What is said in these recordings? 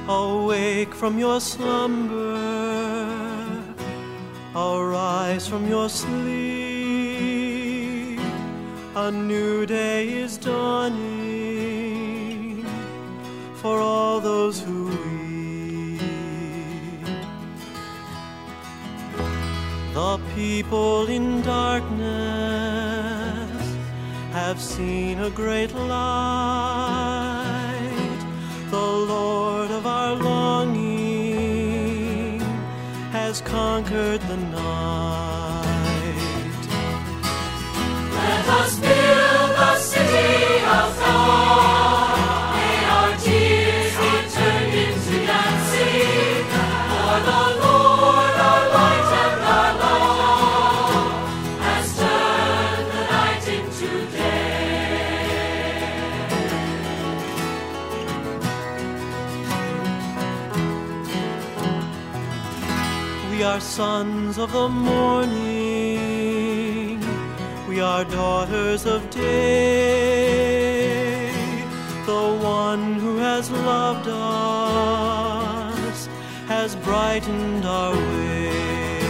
Awake from your slumber, arise from your sleep. A new day is dawning for all those who weep. The people in darkness have seen a great light. The Lord of our longing has conquered the night. Let us build the city of God. May our tears be turned into dancing. For the Lord, our light and our love, has turned the night into day. We are sons of the morning, we are daughters of day. The one who has loved us has brightened our way.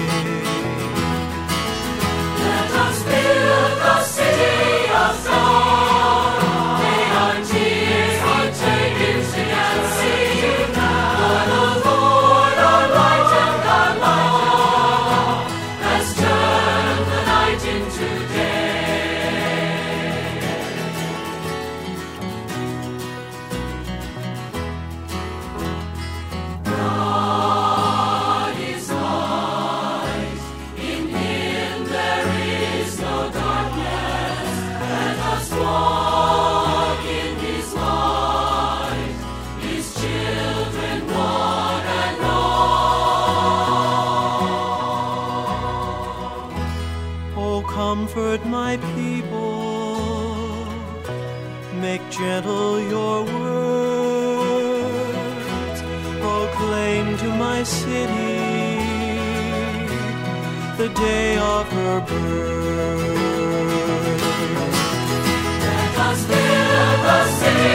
Let us build the city of God. May our tears be turned into dancing. For the Lord, our light and our love, has turned the night into day. God is light. In Him there is no darkness. Let us walk in His light, His children one and all. Oh, comfort my people, make gentle your words, proclaim to my city the day of her birth. Let us build the city